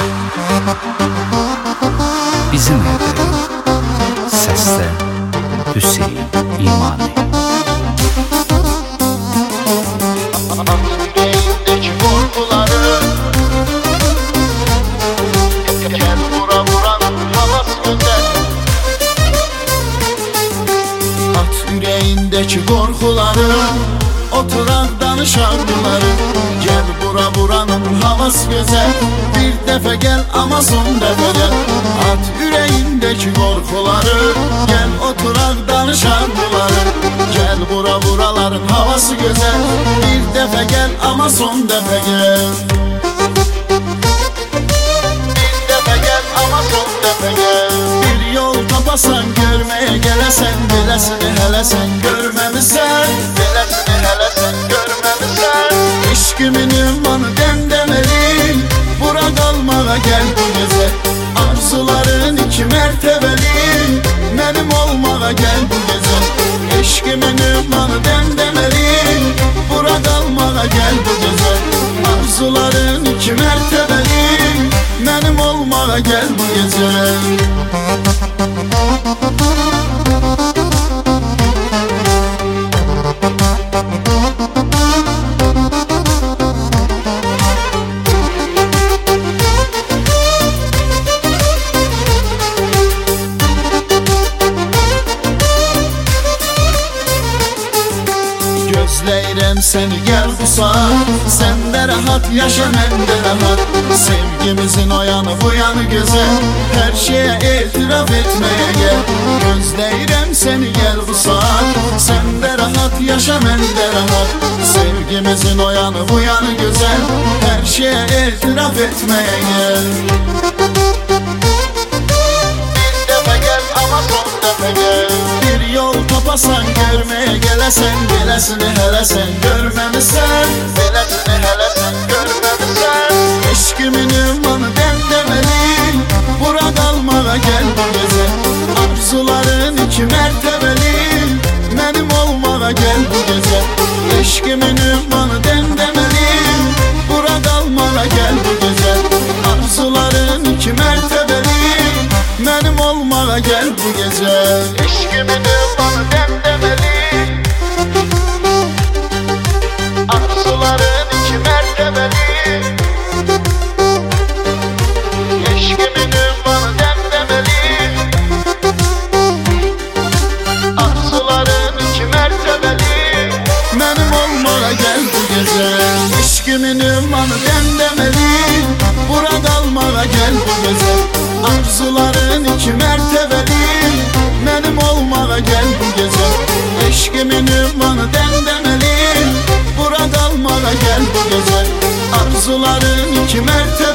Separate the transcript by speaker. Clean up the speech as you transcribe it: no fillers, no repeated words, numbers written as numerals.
Speaker 1: Bizim evde səslə Hüseyn İmani.
Speaker 2: Yüreğindeki korkuları gel vura vuran havas güzel. At yüreğindeki korkuları, oturan danışan bunları. Gel bura buranın havas güzel. Bir defa gel ama son defa gel. At yüreğindeki korkuları, gel oturan danışan bunları. Gel bura buraların havası güzel. Bir defa gel ama son defa gel. Bir defa gel ama son defa gel. Bir yol tapasan görmeye gelesen, belesini hele sen görmemişsen, belesini hele sen görmemişsen. İşkimin ünvanı demdemeli, bura kalmağa gel bu gece. Arzuların iki mertebeli, benim olmağa gel bu gece. İşkimin ünvanı demdemeli, bura kalmağa gel bu gece. Arzuların iki mertebeli, benim olmağa gel bu gece. Gözleyrem seni gel bu saat, sen de rahat yaşa ben de rahat. Sevgimizin o yanı bu yanı güzel, her şeye itiraf etmeye gel. Gözleyrem seni gel bu saat, sen de rahat yaşa ben de rahat. Sevgimizin o yanı bu yanı güzel, her şeye itiraf etmeye gel. Bir defa gel ama son defa gel. Bir yol tapasan görmeye gelesen, belesini hele sen görmemişsen, belesini hele sen görmemişsen. İşkimin ünvanı demdemeli, bura kalmağa gel bu gece. Arzuların iki mertebeli, benim olmağa gel bu gece. İşkimin ünvanı demdemeli, bura kalmağa gel bu gece. Arzuların iki mertebeli, benim olmağa gel bu gece. İşkimin ünvanı demdemeli, arzuların iki mertebeli. İşkimin ünvanı demdemeli, arzuların iki mertebeli, benim olmağa gel bu gece. İşkimin ünvanı demdemeli, bura kalmağa gel bu gece. Arzuların iki mertebeli, benim olmağa gel bu gece. İşkimin ünvanı demdemeli, bura kalmağa gel bu gece. Arzuların iki mertebeli,